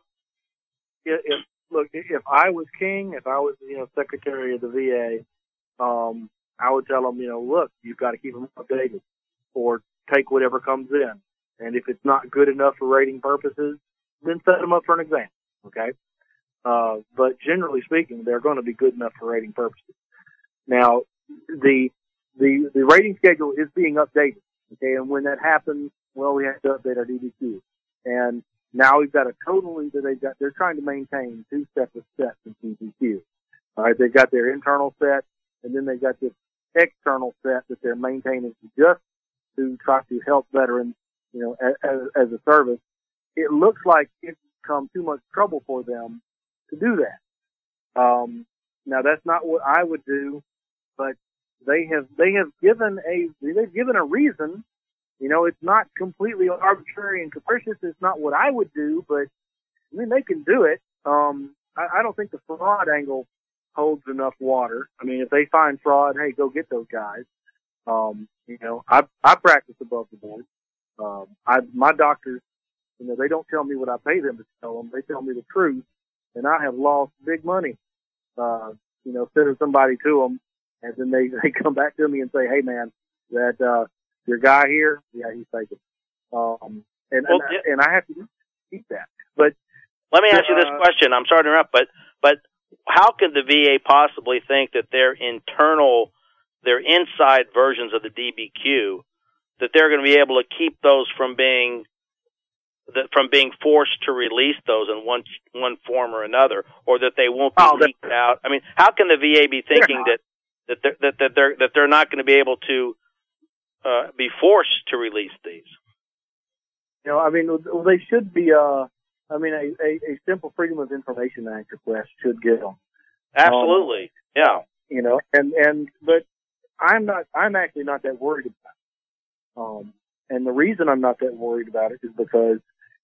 If, if, look, if I was king, if I was, you know, secretary of the V A, um, I would tell them, you know, look, you've got to keep them updated, or take whatever comes in. And if it's not good enough for rating purposes, then set them up for an exam. Okay. Uh, but generally speaking, they're going to be good enough for rating purposes. Now, the The the rating schedule is being updated, okay, and when that happens, well, we have to update our D B Q. And now we've got a totally, they've got, they're trying to maintain two separate sets of D B Q. All right, they've got their internal set, and then they've got this external set that they're maintaining just to try to help veterans, you know, as, as a service. It looks like it's become too much trouble for them to do that. Um, now, that's not what I would do, but They have they have given a they've given a reason. You know, it's not completely arbitrary and capricious. It's not what I would do, but I mean they can do it. Um, I, I don't think the fraud angle holds enough water. I mean, if they find fraud, hey, go get those guys. Um, you know, I I practice above the board. Um, I my doctors, you know, they don't tell me what I pay them to tell them. They tell me the truth, and I have lost big money. Uh, you know, sending somebody to them. And then they, they come back to me and say, hey, man, that uh, your guy here, yeah, he's taken. Um, and, well, and, and I have to keep that. But let me ask uh, you this question. I'm sorry to interrupt, but, but how could the V A possibly think that their internal, their inside versions of the D B Q, that they're going to be able to keep those from being that from being forced to release those in one one form or another, or that they won't be oh, leaked out? I mean, how can the V A be thinking that that they're, that, that they're that they're not going to be able to uh, be forced to release these? You know, I mean, well, they should be. Uh, I mean, a, a, a simple Freedom of Information Act request should get them. Absolutely, um, yeah. You know, and and but I'm not. I'm actually not that worried about it. Um, and the reason I'm not that worried about it is because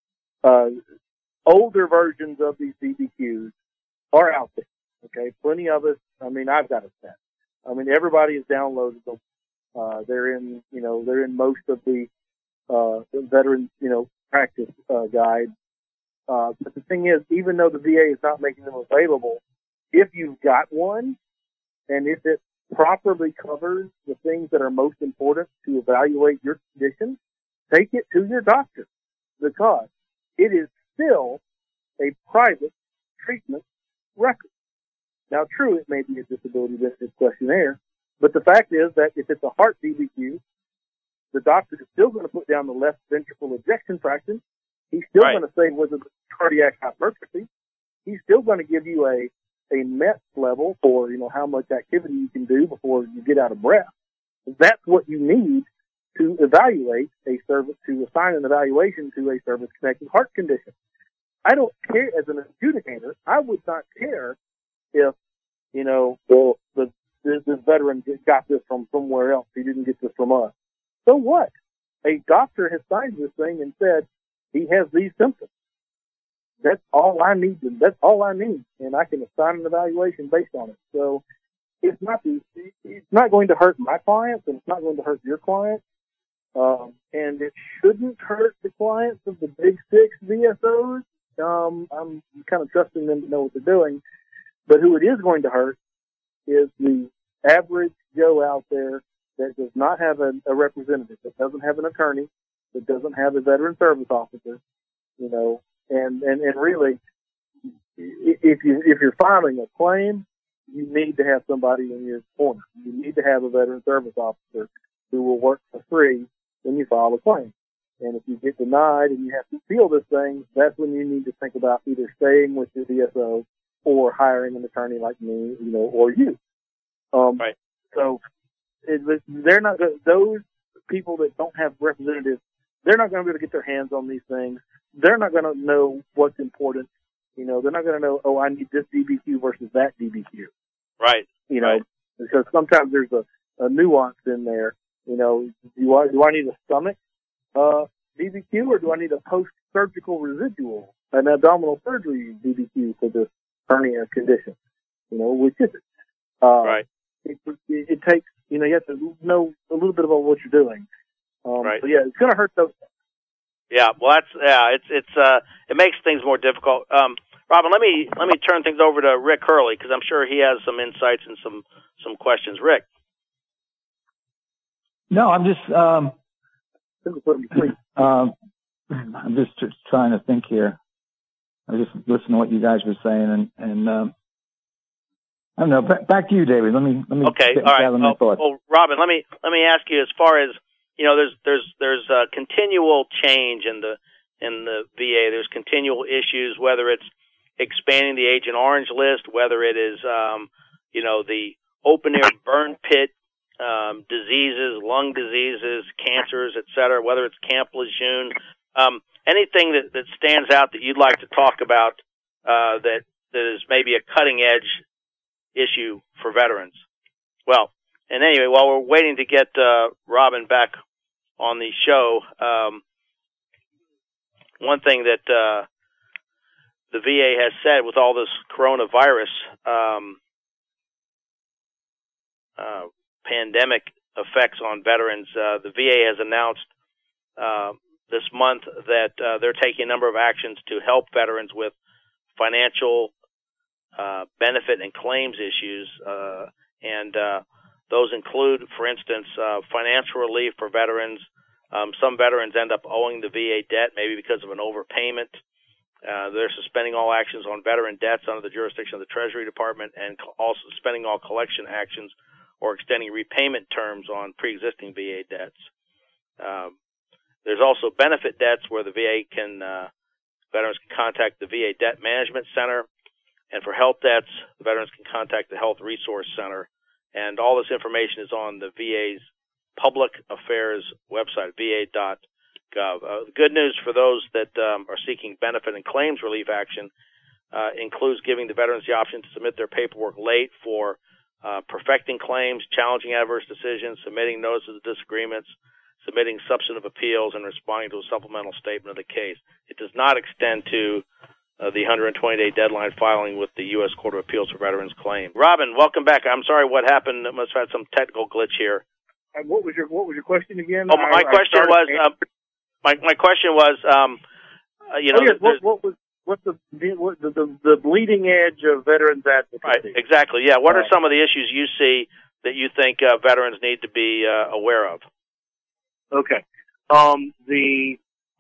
uh, older versions of these D B Qs are out there. Okay, plenty of us. I mean, I've got a set. I mean, everybody has downloaded them. Uh, they're in, you know, they're in most of the, uh, veteran, you know, practice, uh, guides. Uh, but the thing is, even though the V A is not making them available, if you've got one and if it properly covers the things that are most important to evaluate your condition, take it to your doctor, because it is still a private treatment record. Now, true, it may be a disability benefits questionnaire, but the fact is that if it's a heart D B Q, the doctor is still going to put down the left ventricle ejection fraction. He's still right. going to say whether it's cardiac hypertrophy. He's still going to give you a, a M E T level for, you know, how much activity you can do before you get out of breath. That's what you need to evaluate a service, to assign an evaluation to a service-connected heart condition. I don't care, as an adjudicator, I would not care if, you know, well, the, this, this veteran got this from somewhere else. He didn't get this from us. So what? A doctor has signed this thing and said he has these symptoms. That's all I need. To, that's all I need, and I can assign an evaluation based on it. So it's not the, it's not going to hurt my clients, and it's not going to hurt your clients, um, and it shouldn't hurt the clients of the big six V S Os. Um, I'm kind of trusting them to know what they're doing. But who it is going to hurt is the average Joe out there that does not have a, a representative, that doesn't have an attorney, that doesn't have a veteran service officer, you know, and, and, and really, if you, if you're filing a claim, you need to have somebody in your corner. You need to have a veteran service officer who will work for free when you file a claim. And if you get denied and you have to appeal this thing, that's when you need to think about either staying with your V S O or hiring an attorney like me, you know, or you. Um, right. So it, they're not those people that don't have representatives. They're not going to be able to get their hands on these things. They're not going to know what's important. You know, they're not going to know, oh, I need this D B Q versus that D B Q. Right. You know, right. because sometimes there's a, a nuance in there. You know, do I do I need a stomach uh, D B Q or do I need a post-surgical residual, an abdominal surgery D B Q for this hernia condition? You know, which is it? Uh, right. It, it, it takes, you know, you have to know a little bit about what you're doing. Um, right. So yeah, it's going to hurt those things. Yeah. Well, that's yeah. It's it's uh it makes things more difficult. Um, Robin, let me let me turn things over to Rick Hurley because I'm sure he has some insights and some some questions. Rick. No, I'm just um, um I'm just tr- trying to think here. I just listened to what you guys were saying, and and um, I don't know. Back, back to you, David. Let me let me okay. get, All right. gather my Well, thoughts. well, Robin, let me let me ask you as far as you know. There's there's there's a continual change in the in the V A. There's continual issues, whether it's expanding the Agent Orange list, whether it is um, you know the open air burn pit. Um, diseases, lung diseases, cancers, et cetera, whether it's Camp Lejeune, um, anything that, that stands out that you'd like to talk about uh, that, that is maybe a cutting-edge issue for veterans. Well, and anyway, while we're waiting to get uh, Robin back on the show, um, one thing that uh, the V A has said with all this coronavirus um, uh, pandemic effects on veterans, uh, the V A has announced uh, this month that uh, they're taking a number of actions to help veterans with financial uh, benefit and claims issues, uh, and uh, those include, for instance, uh, financial relief for veterans. Um, some veterans end up owing the V A debt, maybe because of an overpayment. Uh, they're suspending all actions on veteran debts under the jurisdiction of the Treasury Department, and also suspending all collection actions or extending repayment terms on pre-existing V A debts. Um, there's also benefit debts where the V A can, uh, veterans can contact the V A Debt Management Center, and for health debts, the veterans can contact the Health Resource Center. And all this information is on the V A's Public Affairs website, V A dot gov. Uh, the good news for those that um, are seeking benefit and claims relief action uh, includes giving the veterans the option to submit their paperwork late for Uh, perfecting claims, challenging adverse decisions, submitting notices of disagreements, submitting substantive appeals, and responding to a supplemental statement of the case. It does not extend to uh, the one hundred twenty day deadline filing with the U S Court of Appeals for Veterans Claim. Robin, welcome back. I'm sorry what happened. It must have had some technical glitch here. Uh, what was your What was your question again? Oh, my I, question I was uh, my my question was um, uh, you know oh, yes. what, what was What's the, what, the, the the bleeding edge of veterans advocacy? Right, exactly. Yeah. What are some of the issues you see that you think uh, veterans need to be uh, aware of? Okay. Um, the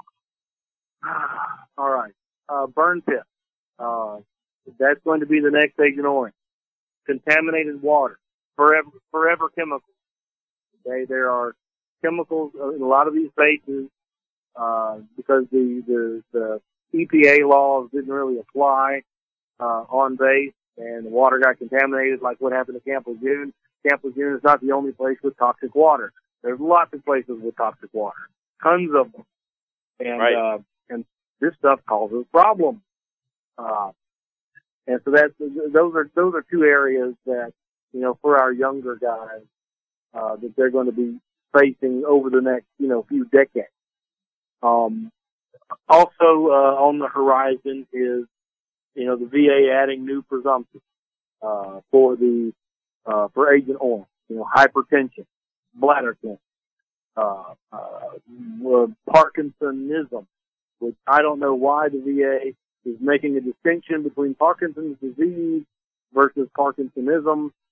all right. Uh, burn pit. Uh, that's going to be the next Agent Orange. Contaminated water. Forever, forever chemicals. Okay. There are chemicals in a lot of these bases uh, because the the the E P A laws didn't really apply uh, on base, and the water got contaminated, like what happened at Camp Lejeune. Camp Lejeune is not the only place with toxic water. There's lots of places with toxic water, tons of them, and right. uh, and this stuff causes problems. Uh, and so that's those are those are two areas that you know for our younger guys uh, that they're going to be facing over the next you know few decades. Um, Also, uh, on the horizon is, you know, the V A adding new presumptions, uh, for the, uh, for Agent Orange, you know, hypertension, bladder cancer, uh, uh, Parkinsonism, which I don't know why the V A is making a distinction between Parkinson's disease versus Parkinsonism.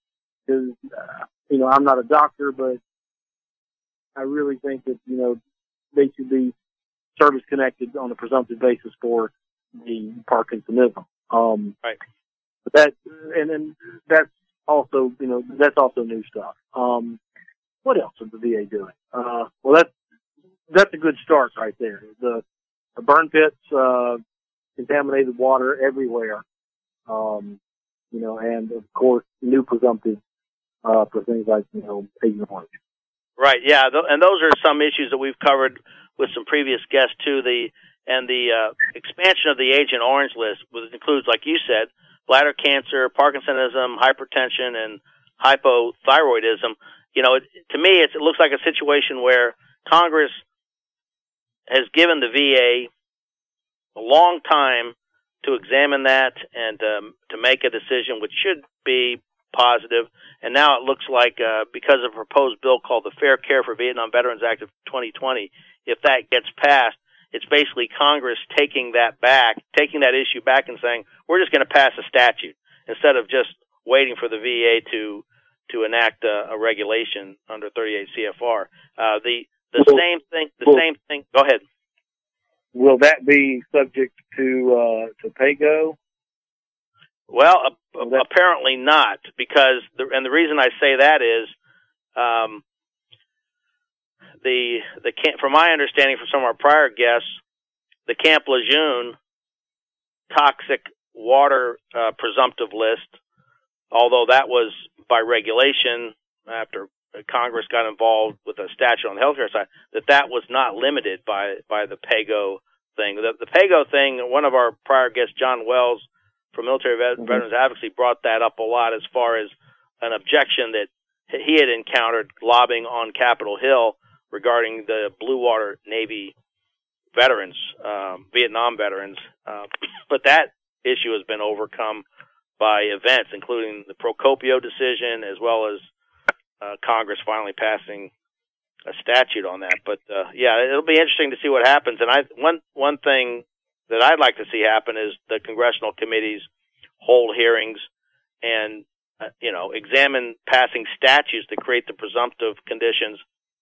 because, uh, you know, I'm not a doctor, but I really think that, you know, they should be service-connected on a presumptive basis for the Parkinsonism. Um, right. But that, and then that's also, you know, that's also new stuff. Um, what else is the V A doing? Uh, well, that's, that's a good start right there. The, the burn pits, uh, contaminated water everywhere. Um, you know, and of course, new presumptive, uh, for things like, you know, Agent Orange. Right, yeah, th- and those are some issues that we've covered with some previous guests too. The and the uh, expansion of the Agent Orange list, which includes, like you said, bladder cancer, Parkinsonism, hypertension, and hypothyroidism. You know, it, to me, it's, it looks like a situation where Congress has given the V A a long time to examine that and um, to make a decision, which should be positive. And now it looks like, uh, because of a proposed bill called the Fair Care for Vietnam Veterans Act of twenty twenty, if that gets passed, it's basically Congress taking that back, taking that issue back and saying, we're just going to pass a statute instead of just waiting for the V A to, to enact a, a regulation under thirty-eight C F R. Uh, the, the well, same thing, the well, same thing, go ahead. Will that be subject to, uh, to PAYGO? Well, uh, well apparently not, because, the, and the reason I say that is, um, the, the camp, from my understanding from some of our prior guests, the Camp Lejeune toxic water, uh, presumptive list, although that was by regulation after Congress got involved with a statute on the healthcare side, that that was not limited by, by the PAYGO thing. The, the PAYGO thing, one of our prior guests, John Wells, from Military Vet- mm-hmm. Veterans Advocacy, brought that up a lot as far as an objection that he had encountered lobbying on Capitol Hill regarding the Blue Water Navy veterans, um, Vietnam veterans. Uh, but that issue has been overcome by events, including the Procopio decision, as well as uh, Congress finally passing a statute on that. But uh, yeah, it'll be interesting to see what happens. And I one one thing that I'd like to see happen is the congressional committees hold hearings and, uh, you know, examine passing statutes that create the presumptive conditions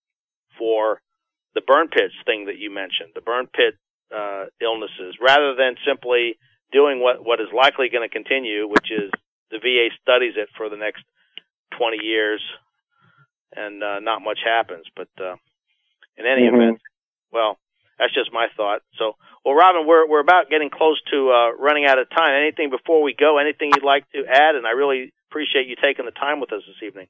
for the burn pits thing that you mentioned, the burn pit uh, illnesses, rather than simply doing what, what is likely going to continue, which is the V A studies it for the next twenty years and uh, not much happens. But uh, in any mm-hmm. event, well, that's just my thought. So, well, Robin, we're we're about getting close to uh, running out of time. Anything before we go? Anything you'd like to add? And I really appreciate you taking the time with us this evening.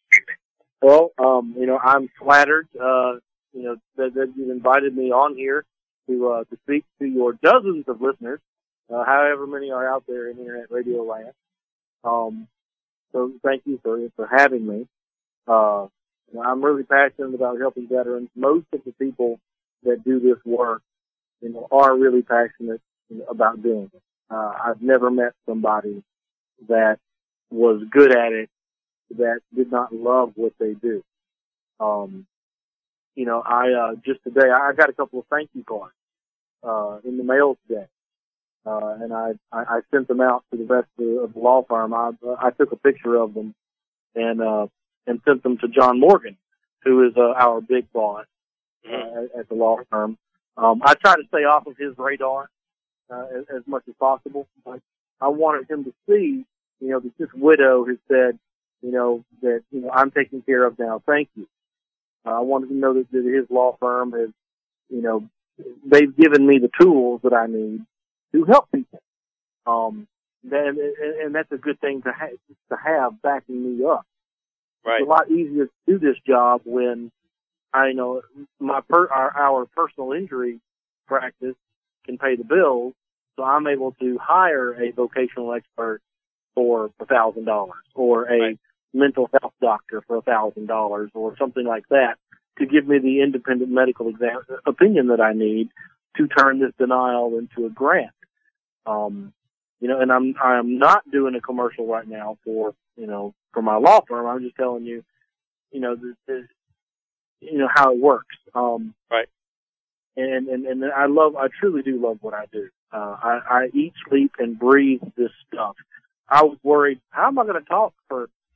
Well, um, you know, I'm flattered, uh, you know, that, that you've invited me on here to uh, to speak to your dozens of listeners, uh, however many are out there in Internet Radio Land. Um, so thank you for for having me. Uh, you know, I'm really passionate about helping veterans. Most of the people that do this work, you know, are really passionate about doing it. Uh, I've never met somebody that was good at it that did not love what they do. Um, you know, I, uh, just today, I got a couple of thank you cards, uh, in the mail today. Uh, and I, I, I sent them out to the rest of the, of the law firm. I, I took a picture of them and, uh, and sent them to John Morgan, who is, uh, our big boss, uh, at, at the law firm. Um, I try to stay off of his radar, uh, as, as much as possible, but I wanted him to see, you know, that this widow has said, you know, that, you know, I'm taken care of now. Thank you. Uh, I wanted to know that, that his law firm has, you know, they've given me the tools that I need to help people. Um, and, and that's a good thing to have, to have backing me up. Right. It's a lot easier to do this job when I know my per, our, our personal injury practice can pay the bills, so I'm able to hire a vocational expert for a thousand dollars or a right. mental health doctor for a thousand dollars or something like that to give me the independent medical exam opinion that I need to turn this denial into a grant. Um, you know, and I'm, I'm not doing a commercial right now for, you know, for my law firm. I'm just telling you, you know, the, the, you know, how it works. Um, right. And, and, and I love, I truly do love what I do. Uh, I, I eat, sleep, and breathe this stuff. I was worried, how am I going to talk for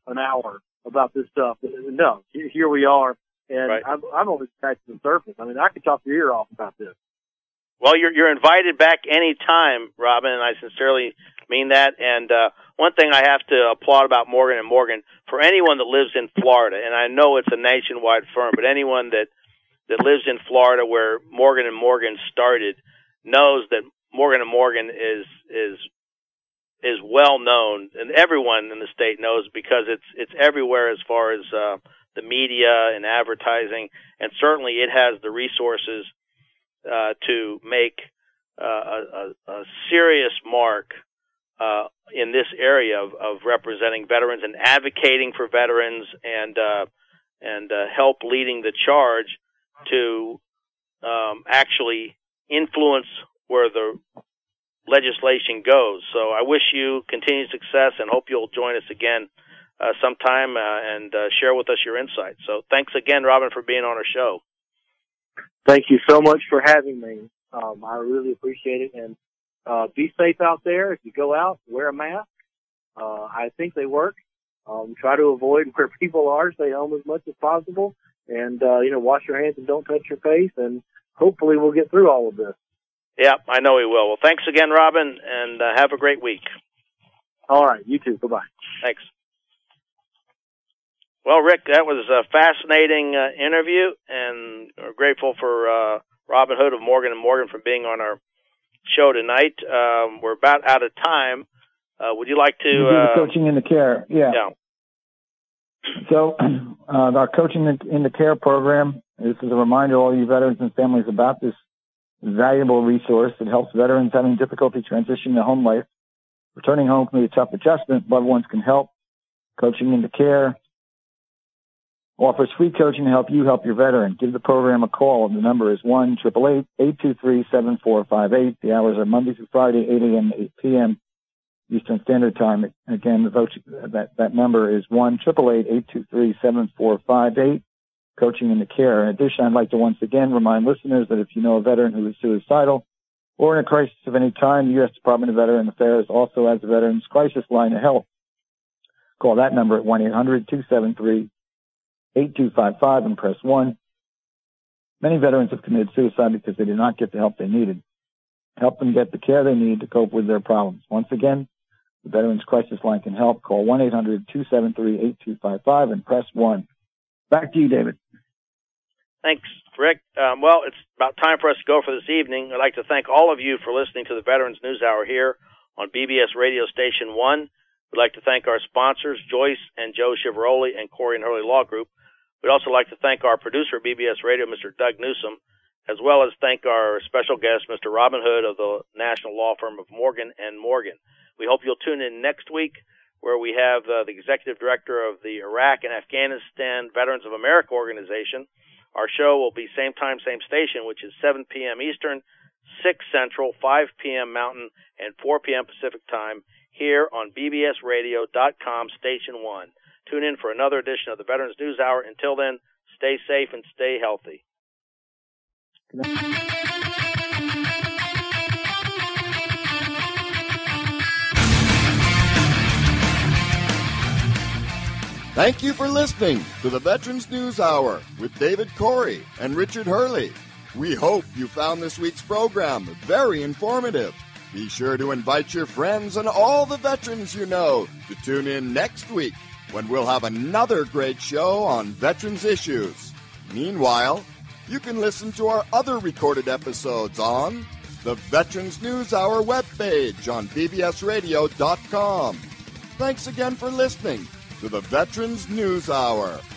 an hour about this stuff. No, here we are, and right. I'm, I'm only scratching the surface. I mean, I could talk your ear off about this. Well, you're you're invited back any time, Robin, and I sincerely mean that. And uh, one thing I have to applaud about Morgan and Morgan, for anyone that lives in Florida, and I know it's a nationwide firm, but anyone that that lives in Florida where Morgan and Morgan started knows that Morgan and Morgan is is is well known, and everyone in the state knows because it's it's everywhere as far as uh, the media and advertising, and certainly it has the resources Uh, to make uh, a, a, a serious mark uh, in this area of, of representing veterans and advocating for veterans and uh, and uh, help leading the charge to um, actually influence where the legislation goes. So I wish you continued success and hope you'll join us again uh, sometime uh, and uh, share with us your insights. So thanks again, Robin, for being on our show. Thank you so much for having me. Um, I really appreciate it. And uh, be safe out there. If you go out, wear a mask. Uh, I think they work. Um, try to avoid where people are. Stay home as much as possible. And, uh, you know, wash your hands and don't touch your face. And hopefully we'll get through all of this. Yeah, I know we will. Well, thanks again, Robin, and uh, have a great week. All right. You too. Bye-bye. Thanks. Well, Rick, that was a fascinating uh, interview, and we're grateful for uh, Robin Hood of Morgan and Morgan for being on our show tonight. Um, we're about out of time. Uh, would you like to... You do the uh, coaching in the care, yeah. yeah. So uh, our Coaching in the Care program, this is a reminder to all you veterans and families about this valuable resource. It helps veterans having difficulty transitioning to home life. Returning home can be a tough adjustment. Loved ones can help. Coaching in the Care offers free coaching to help you help your veteran. Give the program a call. The number is one eight eight eight, eight two three, seven four five eight. The hours are Monday through Friday, eight a.m. to eight p.m. Eastern Standard Time. Again, the vote, that, that number is one eight eight eight, eight two three, seven four five eight. Coaching in the Care. In addition, I'd like to once again remind listeners that if you know a veteran who is suicidal or in a crisis of any kind, the U S Department of Veteran Affairs also has a Veterans Crisis Line of Help. Call that number at one eight hundred, two seven three, eight two five five and press one. Many veterans have committed suicide because they did not get the help they needed. Help them get the care they need to cope with their problems. Once again, the Veterans Crisis Line can help. Call one eight hundred, two seven three, eight two five five and press one. Back to you, David. Thanks, Rick. Um, well, it's about time for us to go for this evening. I'd like to thank all of you for listening to the Veterans News Hour here on B B S Radio Station one. We'd like to thank our sponsors, Joyce and Joe Chivaroli and Corey and Hurley Law Group. We'd also like to thank our producer at B B S Radio, Mister Doug Newsom, as well as thank our special guest, Mister Robin Hood of the national law firm of Morgan and Morgan. We hope you'll tune in next week where we have uh, the executive director of the Iraq and Afghanistan Veterans of America organization. Our show will be same time, same station, which is seven p.m. Eastern, six Central, five p.m. Mountain, and four p.m. Pacific time here on B B S radio dot com, Station one. Tune in for another edition of the Veterans News Hour. Until then, stay safe and stay healthy. Thank you for listening to the Veterans News Hour with David Corey and Richard Hurley. We hope you found this week's program very informative. Be sure to invite your friends and all the veterans you know to tune in next week when we'll have another great show on veterans issues. Meanwhile, you can listen to our other recorded episodes on the Veterans News Hour webpage on B B S radio dot com. Thanks again for listening to the Veterans News Hour.